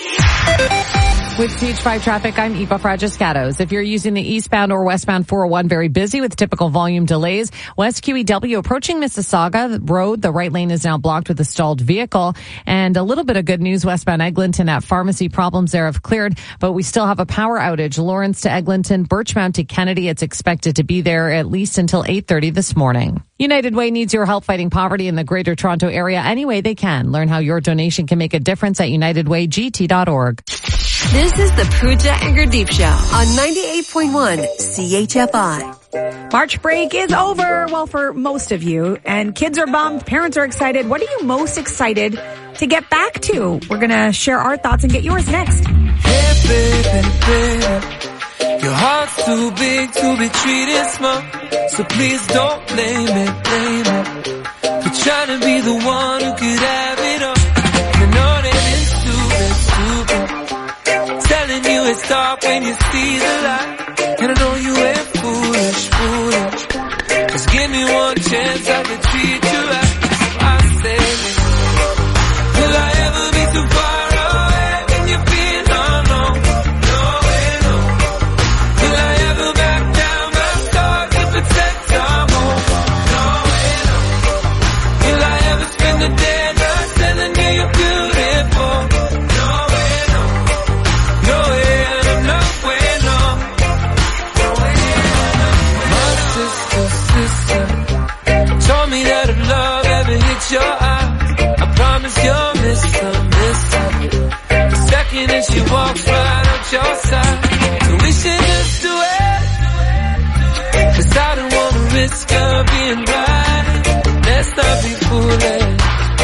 S4: With C H five traffic, I'm Eva Fragiscatos. If you're using the eastbound or westbound four oh one, very busy with typical volume delays. West Q E W approaching Mississauga Road. The right lane is now blocked with a stalled vehicle. And a little bit of good news, westbound Eglinton at Pharmacy, problems there have cleared, but we still have a power outage. Lawrence to Eglinton, Birchmount to Kennedy. It's expected to be there at least until eight thirty this morning. United Way needs your help fighting poverty in the Greater Toronto Area any way they can. Learn how your donation can make a difference at united way g t dot org.
S14: This is the Pooja and Gurdeep Show on ninety-eight point one C H F I.
S1: March break is over, well, for most of you, and kids are bummed, parents are excited. What are you most excited to get back to? We're going to share our thoughts and get yours next.
S9: Hey, baby, baby, your heart's too big to be treated small, so please don't blame it, blame it, for trying to be the one who could have it all. You know that it's stupid, stupid, telling you it's dark when you see the light, and I know you ain't foolish, foolish, just give me one chance, I can treat you right. I say, will I ever be too far away when you feel alone? No way, no. Will I ever back down my stars to protect our home? No way, no. Will I ever spend the day not telling you you're beautiful? No way, no. No way, and I'm not way, no. No way, no. My sister, sister told me that if love ever hits your eyes, I promise you'll miss her, miss her. The second that she walks right up your side, so we should just do it, 'cause I don't wanna risk her being right. Let's not be foolish.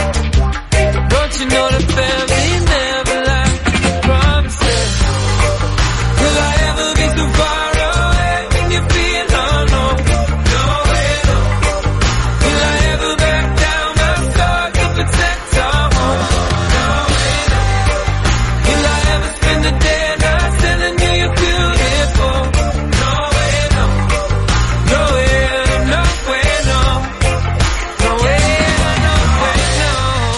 S9: Don't you know the family never lies? Promises. Will I ever be too far away when you feel alone? No way, no. Will I ever back down my stars to protect our home? No way, no. Will I ever spend the day not telling you you're beautiful? No way, no. No way, and no way, no. No way, and no way, no.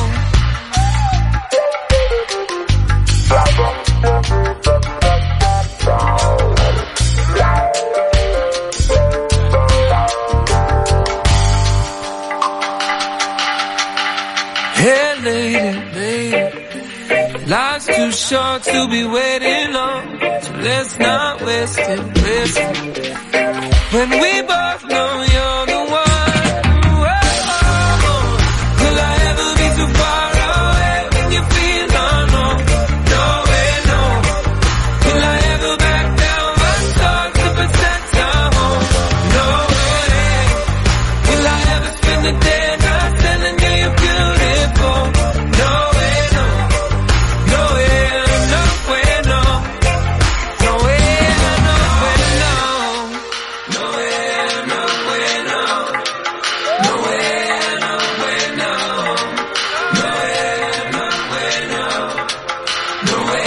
S9: Hey, lady, lady, life's too short to be waiting on, so let's not waste it, waste it, when we both know you're the one. Whoa. Will I ever be too far away when you feel alone? No way, no. Will I ever back down my stars to protect our home? No way. Will I ever spend the day not telling you you're beautiful? No way, no. No way, no way, no. No way, no way, no. No way, no way, no. No way, no way, no. No way, no way, no. No way,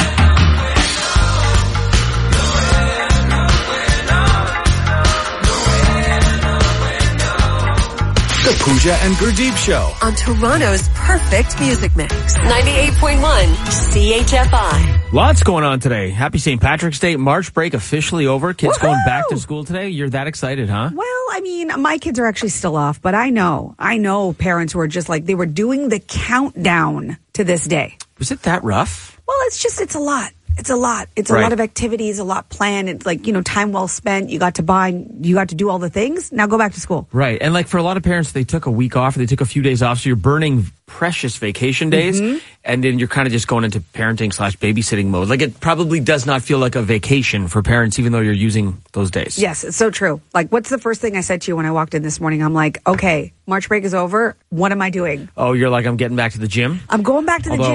S3: The Pooja and Gurdeep Show.
S14: On Toronto's perfect music mix. ninety-eight point one C H F I.
S2: Lots going on today. Happy Saint Patrick's Day. March break officially over. Kids
S1: Woo-hoo!
S2: going back to school today. You're that excited, huh?
S1: Well, I mean, my kids are actually still off, but I know, I know parents who are just like, they were doing the countdown to this day.
S2: Was it that rough?
S1: Well, it's just, it's a lot. It's a lot. It's a
S2: Right.
S1: lot of activities, a lot planned. It's like, you know, time well spent. You got to buy, you got to do all the things. Now go back to school.
S2: Right. And like for a lot of parents, they took a week off or they took a few days off. So you're burning precious vacation days.
S1: Mhm.
S2: And then you're kind of just going into parenting slash babysitting mode. Like it probably does not feel like a vacation for parents, even though you're using those days.
S1: Yes, it's so true. Like, what's the first thing I said to you when I walked in this morning? I'm like, okay, March break is over. What am I doing?
S2: Oh, you're like, I'm getting back to the gym?
S1: I'm going back to the
S2: Although-
S1: gym.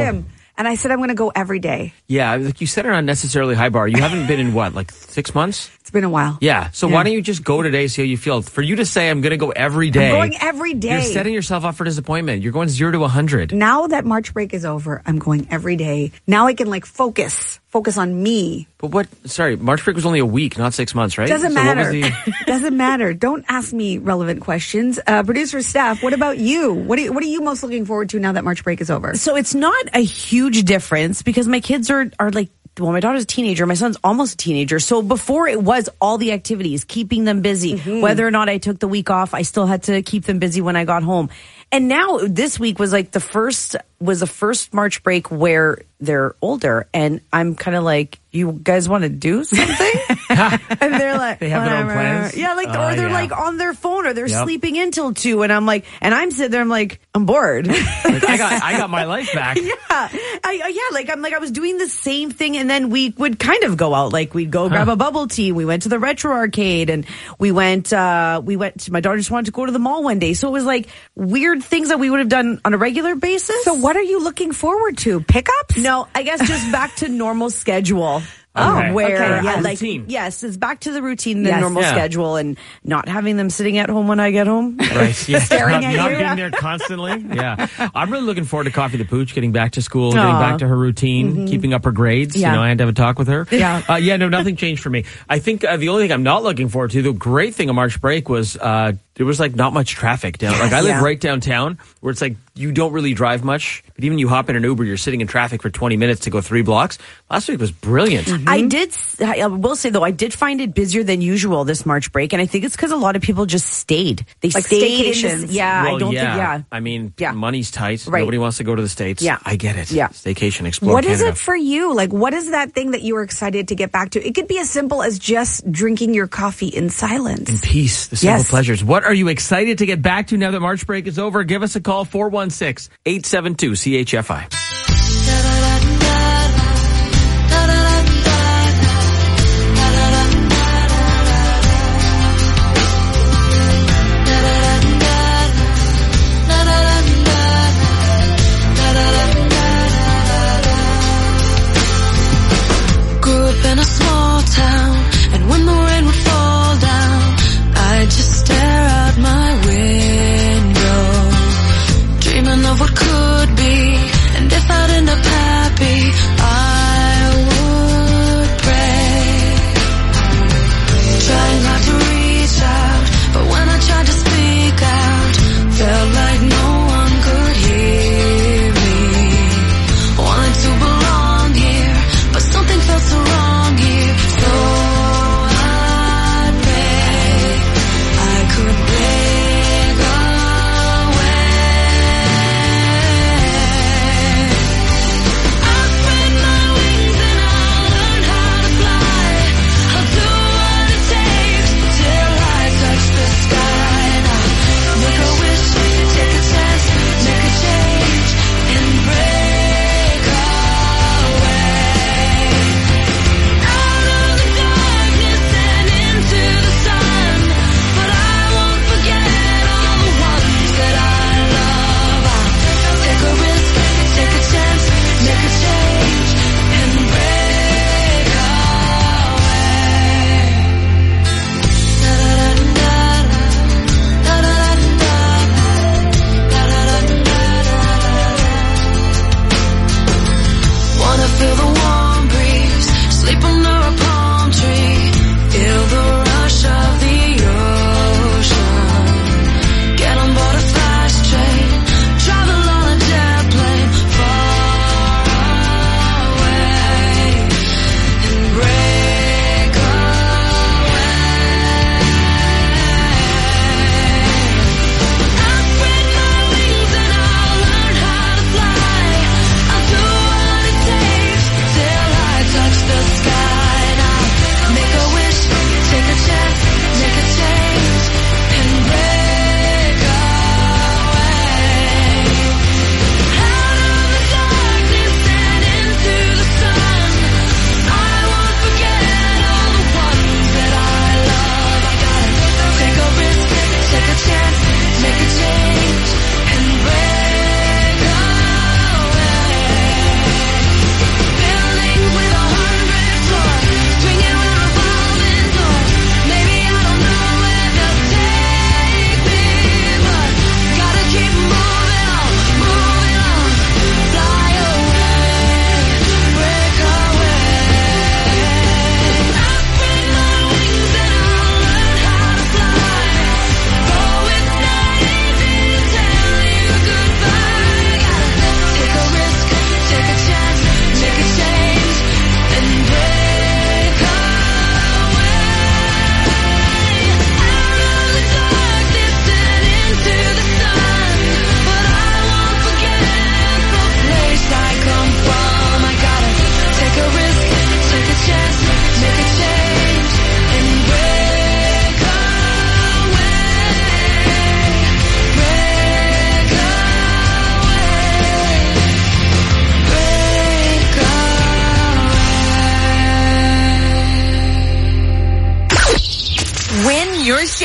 S1: And I said I'm going to go every day.
S2: Yeah, like you set an unnecessarily high bar. You haven't been in what, like six months?
S1: It's been a while.
S2: Yeah. So
S1: Yeah.
S2: why don't you just go today, see how you feel? For you to say I'm going to go every day.
S1: I'm going every day.
S2: You're setting yourself up for disappointment. You're going zero to one hundred.
S1: Now that March break is over, I'm going every day. Now I can like focus, focus on me.
S2: But what, sorry, March break was only a week, not six months, right?
S1: Doesn't
S2: So what was
S1: matter.
S2: the-
S1: Doesn't matter. Don't ask me relevant questions. Uh, producer Steph, what about you? What are you, what are you most looking forward to now that March break is over?
S8: So it's not a huge difference because my kids are, are like, well, my daughter's a teenager. My son's almost a teenager. So before it was all the activities, keeping them busy.
S1: Mm-hmm.
S8: Whether or not I took the week off, I still had to keep them busy when I got home. And now this week was like the first, was the first March break where they're older. And I'm kind of like, you guys want to do something? And they're like,
S2: They have their own
S8: "Whatever."
S2: plans?
S8: Yeah, like,
S2: Uh,
S8: or they're
S2: yeah.
S8: like on their phone or they're
S2: Yep.
S8: sleeping in till two. And I'm like, and I'm sitting there, I'm like, I'm bored.
S2: Like, I got, I got my life back.
S8: Yeah, I, I yeah, like I'm like I was doing the same thing, and then we would kind of go out, like we'd go grab a bubble tea. We went to the retro arcade, and we went, uh we went. To, my daughter just wanted to go to the mall one day, so it was like weird things that we would have done on a regular basis.
S1: So what are you looking forward to? Pickups?
S8: No, I guess just back to normal schedule.
S2: Okay.
S8: Oh, where
S1: Okay,
S8: I
S1: yes.
S8: like
S2: Routine.
S8: yes, it's back to the routine, the
S1: Yes.
S8: normal
S2: Yeah.
S8: schedule, and not having them sitting at home when I get home.
S2: Right. Yeah.
S1: Staring
S2: not,
S1: at
S2: not
S1: you.
S2: being there constantly. Yeah. I'm really looking forward to Coffee the Pooch getting back to school, getting
S8: Aw.
S2: back to her routine, keeping up her grades.
S8: Yeah.
S2: You know, I had to have a talk with her.
S8: Yeah.
S2: Uh, yeah, no, nothing changed for me. I think uh, the only thing I'm not looking forward to, the great thing of March break was uh, there was like not much traffic down. Like I live
S8: Yeah.
S2: right downtown where it's like you don't really drive much, but even you hop in an Uber, you're sitting in traffic for twenty minutes to go three blocks. Last week was brilliant.
S8: I did, s- I will say though, I did find it busier than usual this March break, and I think it's because a lot of people just stayed. They
S1: Like
S8: stayed. In
S1: staycations.
S8: this, yeah,
S2: Well,
S8: I don't
S2: yeah.
S8: think. Yeah,
S2: I mean,
S8: Yeah.
S2: money's tight.
S8: Right.
S2: Nobody wants to go to the States.
S8: Yeah.
S2: I get it.
S8: Yeah.
S2: Staycation, explore
S1: What is
S2: Canada.
S1: it for you? Like, what is that thing that you were excited to get back to? It could be as simple as just drinking your coffee in silence.
S2: In peace, the simple
S1: Yes.
S2: pleasures. What are you excited to get back to now that March break is over? Give us a call, four one six, eight seven two, C H F I.
S9: Grew up in a small town, and when the rain would fall down, I'd just stare out my window, dreaming of what could be. And if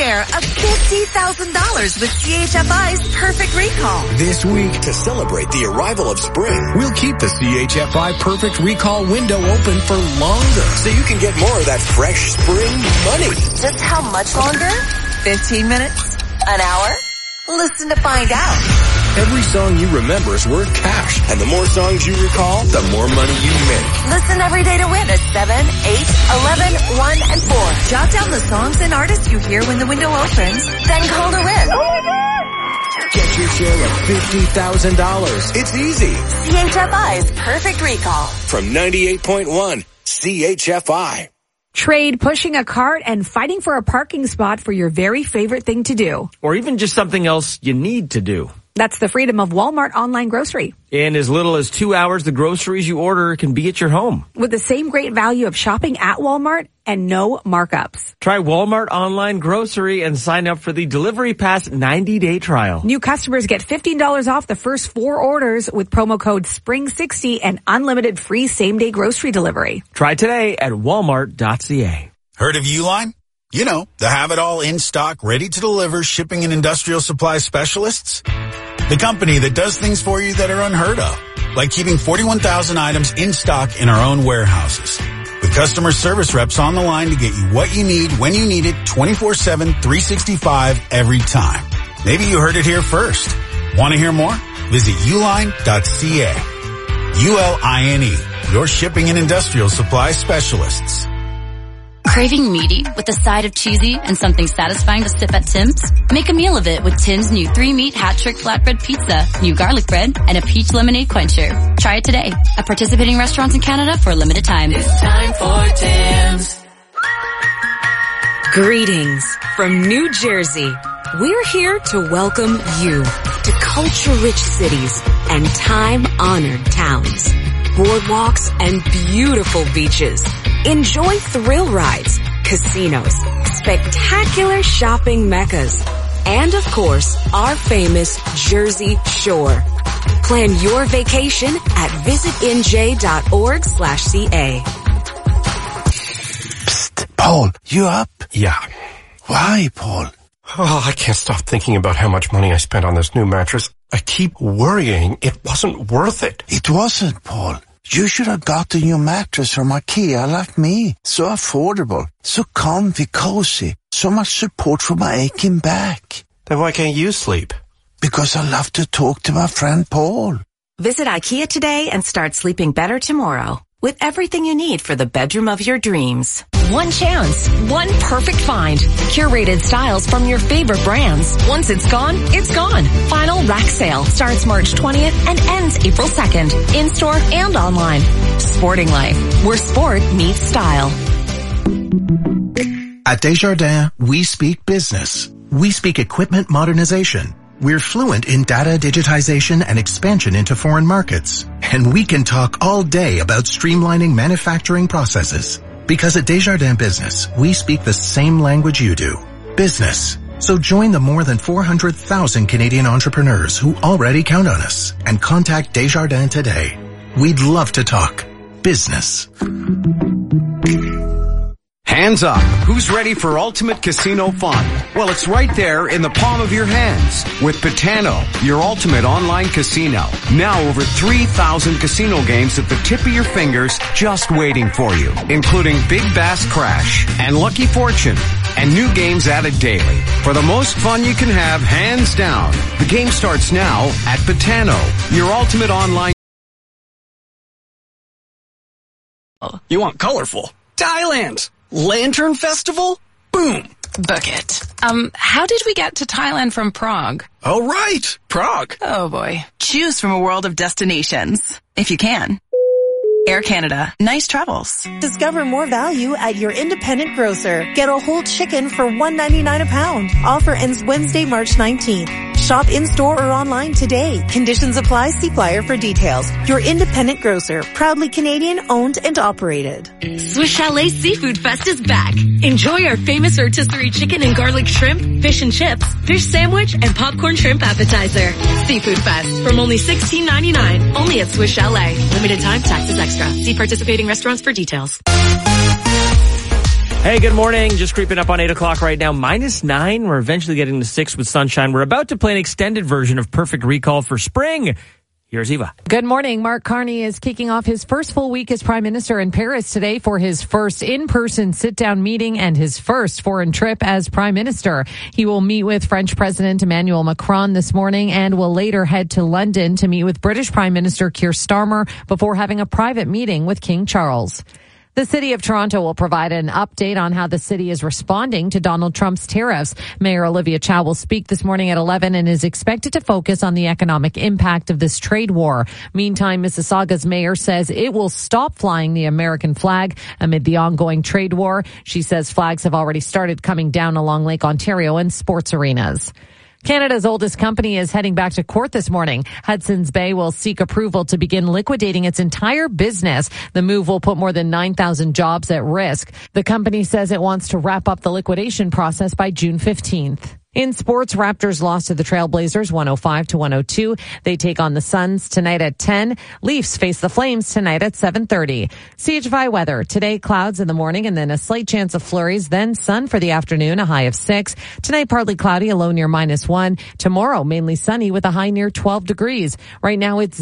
S14: share of fifty thousand dollars with C H F I's Perfect Recall.
S3: This week, to celebrate the arrival of spring, we'll keep the C H F I Perfect Recall window open for longer so you can get more of that fresh spring money.
S14: Just how much longer? fifteen minutes? An hour? Listen to find out.
S3: Every song you remember is worth cash, and the more songs you recall, the more money you make.
S14: Listen every day to win at seven, eight, eleven, one, and four. Jot down the songs and artists you hear when the window opens, then call to win. Oh my God!
S3: Get your share of fifty thousand dollars. It's easy.
S14: C H F I's Perfect Recall.
S3: From ninety-eight point one, C H F I.
S1: Trade pushing a cart and fighting for a parking spot for your very favorite thing to do.
S2: Or even just something else you need to do.
S1: That's the freedom of Walmart online grocery.
S2: In as little as two hours, the groceries you order can be at your home.
S1: With the same great value of shopping at Walmart and no markups.
S2: Try Walmart online grocery and sign up for the Delivery Pass ninety day trial.
S1: New customers get fifteen dollars off the first four orders with promo code spring sixty and unlimited free same day grocery delivery.
S2: Try today at walmart dot c a.
S17: Heard of Uline? You know, the have-it-all in stock, ready to deliver shipping and industrial supply specialists. The company that does things for you that are unheard of, like keeping forty-one thousand items in stock in our own warehouses. With customer service reps on the line to get you what you need when you need it twenty-four seven, three sixty-five every time. Maybe you heard it here first. Want to hear more? Visit uline dot c a. U L I N E, your shipping and industrial supply specialists.
S18: Craving meaty with a side of cheesy and something satisfying to sip at Tim's? Make a meal of it with Tim's new three-meat hat-trick flatbread pizza, new garlic bread, and a peach lemonade quencher. Try it today at participating restaurants in Canada for a limited time.
S9: It's time for Tim's.
S19: Greetings from New Jersey. We're here to welcome you to culture-rich cities and time-honored towns, boardwalks, and beautiful beaches. Enjoy thrill rides, casinos, spectacular shopping meccas, and of course, our famous Jersey Shore. Plan your vacation at visitnj.org slash ca.
S20: Psst, Paul, you up?
S21: Yeah.
S20: Why, Paul?
S21: Oh, I can't stop thinking about how much money I spent on this new mattress. I keep worrying it wasn't worth it.
S20: It wasn't, Paul. You should have gotten your mattress from IKEA like me. So affordable, so comfy, cozy, so much support for my aching back.
S21: Then why can't you sleep?
S20: Because I love to talk to my friend Paul.
S19: Visit IKEA today and start sleeping better tomorrow with everything you need for the bedroom of your dreams.
S5: One chance, one perfect find. Curated styles from your favorite brands. Once it's gone, it's gone. Final rack sale starts March twentieth and ends April second. In-store and online. Sporting Life, where sport meets style.
S22: At Desjardins, we speak business. We speak equipment modernization. We're fluent in data digitization and expansion into foreign markets. And we can talk all day about streamlining manufacturing processes. Because at Desjardins Business, we speak the same language you do. Business. So join the more than four hundred thousand Canadian entrepreneurs who already count on us and contact Desjardins today. We'd love to talk business.
S23: Hands up. Who's ready for ultimate casino fun? Well, it's right there in the palm of your hands with Betano, your ultimate online casino. Now over three thousand casino games at the tip of your fingers just waiting for you, including Big Bass Crash and Lucky Fortune and new games added daily. For the most fun you can have, hands down. The game starts now at Betano, your ultimate online.
S24: You want colorful? Thailand! Lantern Festival? Boom!
S25: Book it. Um, how did we get to Thailand from Prague?
S24: Oh, right! Prague.
S25: Oh boy. Choose from a world of destinations. If you can. Air Canada. Nice travels.
S26: Discover more value at your independent grocer. Get a whole chicken for one ninety-nine a pound. Offer ends Wednesday, March nineteenth. Shop in-store or online today. Conditions apply. See flyer for details. Your independent grocer. Proudly Canadian owned and operated.
S27: Swiss Chalet Seafood Fest is back. Enjoy our famous rotisserie chicken and garlic shrimp, fish and chips, fish sandwich, and popcorn shrimp appetizer. Seafood Fest from only sixteen ninety-nine. Only at Swiss Chalet. Limited time, taxes extra. See participating restaurants for details.
S2: Hey, good morning. Just creeping up on eight o'clock right now. Minus nine. We're eventually getting to six with sunshine. We're about to play an extended version of Perfect Recall for spring. Here's Eva.
S4: Good morning. Mark Carney is kicking off his first full week as Prime Minister in Paris today for his first in-person sit-down meeting and his first foreign trip as Prime Minister. He will meet with French President Emmanuel Macron this morning and will later head to London to meet with British Prime Minister Keir Starmer before having a private meeting with King Charles. The city of Toronto will provide an update on how the city is responding to Donald Trump's tariffs. Mayor Olivia Chow will speak this morning at eleven and is expected to focus on the economic impact of this trade war. Meantime, Mississauga's mayor says it will stop flying the American flag amid the ongoing trade war. She says flags have already started coming down along Lake Ontario and sports arenas. Canada's oldest company is heading back to court this morning. Hudson's Bay will seek approval to begin liquidating its entire business. The move will put more than nine thousand jobs at risk. The company says it wants to wrap up the liquidation process by June fifteenth. In sports, Raptors lost to the Trailblazers one oh five to one oh two. They take on the Suns tonight at ten. Leafs face the Flames tonight at seven thirty. C H F I weather. Today, clouds in the morning and then a slight chance of flurries, then sun for the afternoon, a high of six. Tonight, partly cloudy, a low near minus one. Tomorrow, mainly sunny with a high near twelve degrees. Right now, it's